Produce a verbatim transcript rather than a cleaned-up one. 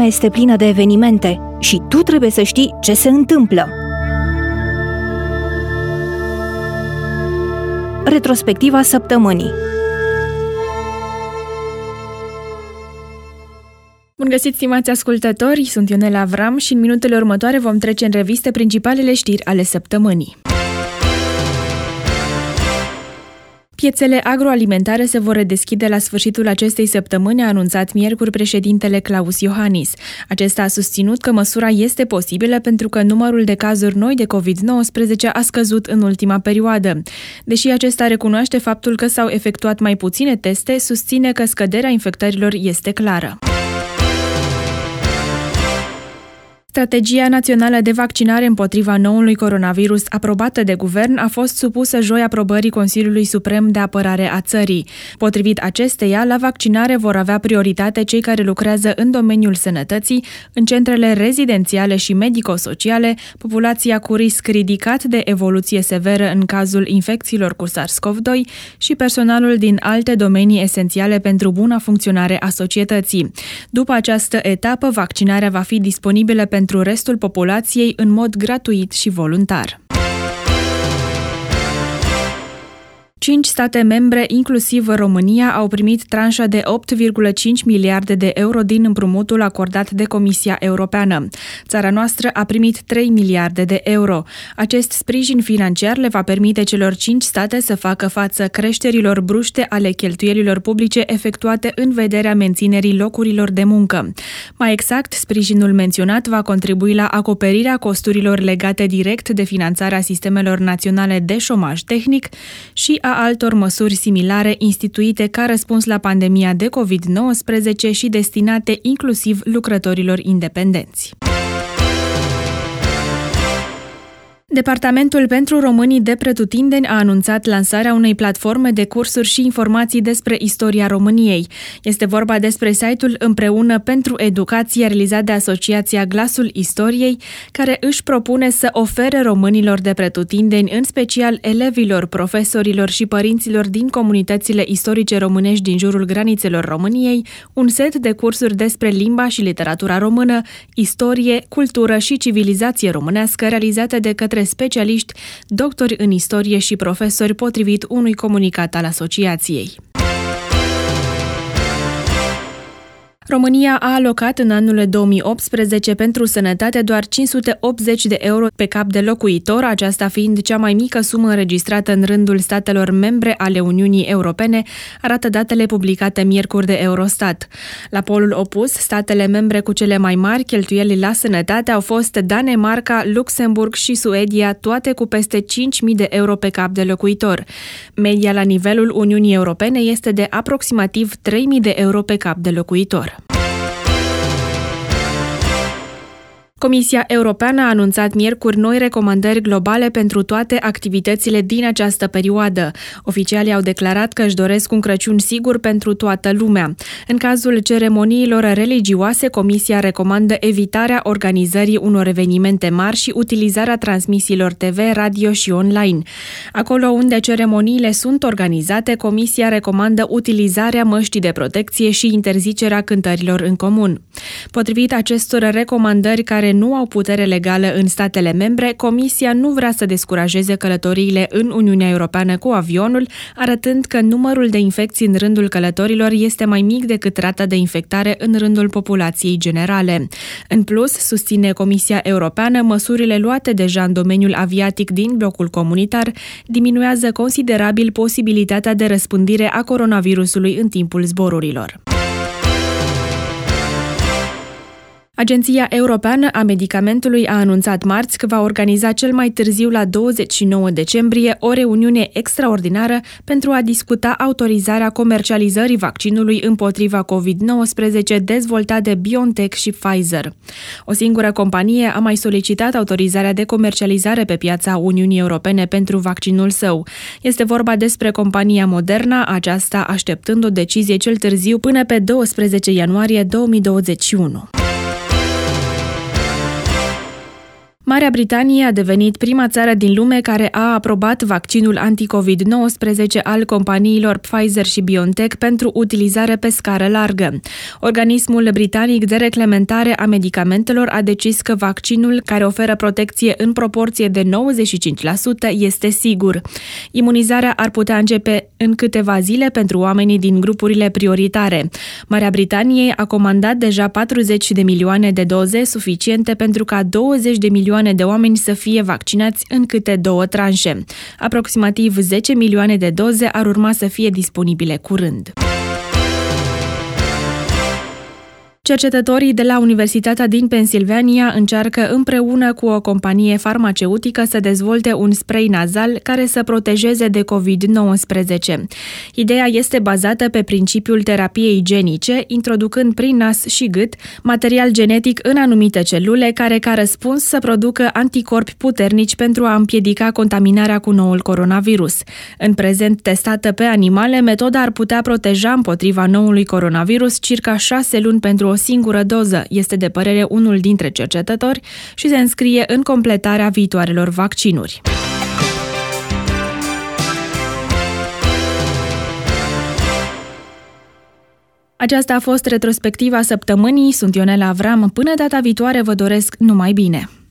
lumea este plină de evenimente și tu trebuie să știi ce se întâmplă. Retrospectiva săptămânii. Bun găsit, stimați ascultători, sunt Ionela Avram și în minutele următoare vom trece în revistă principalele știri ale săptămânii. Piețele agroalimentare se vor redeschide la sfârșitul acestei săptămâni, a anunțat miercuri președintele Klaus Iohannis. Acesta a susținut că măsura este posibilă pentru că numărul de cazuri noi de covid nouăsprezece a scăzut în ultima perioadă. Deși acesta recunoaște faptul că s-au efectuat mai puține teste, susține că scăderea infectărilor este clară. Strategia națională de vaccinare împotriva noului coronavirus, aprobată de guvern, a fost supusă joi aprobării Consiliului Suprem de Apărare a țării. Potrivit acesteia, la vaccinare vor avea prioritate cei care lucrează în domeniul sănătății, în centrele rezidențiale și medico-sociale, populația cu risc ridicat de evoluție severă în cazul infecțiilor cu SARS-CoV doi și personalul din alte domenii esențiale pentru buna funcționare a societății. După această etapă, vaccinarea va fi disponibilă pentru pentru restul populației în mod gratuit și voluntar. Cinci state membre, inclusiv România, au primit tranșa de opt virgulă cinci miliarde de euro din împrumutul acordat de Comisia Europeană. Țara noastră a primit trei miliarde de euro. Acest sprijin financiar le va permite celor cinci state să facă față creșterilor bruște ale cheltuielilor publice efectuate în vederea menținerii locurilor de muncă. Mai exact, sprijinul menționat va contribui la acoperirea costurilor legate direct de finanțarea sistemelor naționale de șomaj tehnic și a altor măsuri similare instituite ca răspuns la pandemia de covid nouăsprezece și destinate inclusiv lucrătorilor independenți. Departamentul pentru Românii de Pretutindeni a anunțat lansarea unei platforme de cursuri și informații despre istoria României. Este vorba despre site-ul Împreună pentru Educație realizat de Asociația Glasul Istoriei, care își propune să ofere românilor de pretutindeni, în special elevilor, profesorilor și părinților din comunitățile istorice românești din jurul granițelor României, un set de cursuri despre limba și literatura română, istorie, cultură și civilizație românească realizate de către specialiști, doctori în istorie și profesori, potrivit unui comunicat al asociației. România a alocat în anul două mii optsprezece pentru sănătate doar cinci sute optzeci de euro pe cap de locuitor, aceasta fiind cea mai mică sumă înregistrată în rândul statelor membre ale Uniunii Europene, arată datele publicate miercuri de Eurostat. La polul opus, statele membre cu cele mai mari cheltuieli la sănătate au fost Danemarca, Luxemburg și Suedia, toate cu peste cinci mii de euro pe cap de locuitor. Media la nivelul Uniunii Europene este de aproximativ trei mii de euro pe cap de locuitor. Comisia Europeană a anunțat miercuri noi recomandări globale pentru toate activitățile din această perioadă. Oficialii au declarat că își doresc un Crăciun sigur pentru toată lumea. În cazul ceremoniilor religioase, Comisia recomandă evitarea organizării unor evenimente mari și utilizarea transmisiilor T V, radio și online. Acolo unde ceremoniile sunt organizate, Comisia recomandă utilizarea măștii de protecție și interzicerea cântărilor în comun. Potrivit acestor recomandări care nu au putere legală în statele membre, Comisia nu vrea să descurajeze călătoriile în Uniunea Europeană cu avionul, arătând că numărul de infecții în rândul călătorilor este mai mic decât rata de infectare în rândul populației generale. În plus, susține Comisia Europeană, măsurile luate deja în domeniul aviatic din blocul comunitar diminuează considerabil posibilitatea de răspândire a coronavirusului în timpul zborurilor. Agenția Europeană a Medicamentului a anunțat marți că va organiza cel mai târziu la douăzeci și nouă decembrie o reuniune extraordinară pentru a discuta autorizarea comercializării vaccinului împotriva covid nouăsprezece dezvoltat de BioNTech și Pfizer. O singură companie a mai solicitat autorizarea de comercializare pe piața Uniunii Europene pentru vaccinul său. Este vorba despre compania Moderna, aceasta așteptând o decizie cel târziu până pe douăsprezece ianuarie două mii douăzeci și unu. Marea Britanie a devenit prima țară din lume care a aprobat vaccinul anti-covid nouăsprezece al companiilor Pfizer și BioNTech pentru utilizare pe scară largă. Organismul britanic de reglementare a medicamentelor a decis că vaccinul, care oferă protecție în proporție de nouăzeci și cinci la sută, este sigur. Imunizarea ar putea începe în câteva zile pentru oamenii din grupurile prioritare. Marea Britanie a comandat deja patruzeci de milioane de doze, suficiente pentru ca douăzeci de milioane de oameni să fie vaccinați în câte două tranșe. Aproximativ zece milioane de doze ar urma să fie disponibile curând. Cercetătorii de la Universitatea din Pennsylvania încearcă împreună cu o companie farmaceutică să dezvolte un spray nazal care să protejeze de covid nouăsprezece. Ideea este bazată pe principiul terapiei genice, introducând prin nas și gât material genetic în anumite celule care, ca răspuns, să producă anticorpi puternici pentru a împiedica contaminarea cu noul coronavirus. În prezent testată pe animale, metoda ar putea proteja împotriva noului coronavirus circa șase luni pentru o singură doză, este de părere unul dintre cercetători și se înscrie în completarea viitoarelor vaccinuri. Aceasta a fost retrospectiva săptămânii. Sunt Ionela Avram. Până data viitoare vă doresc numai bine!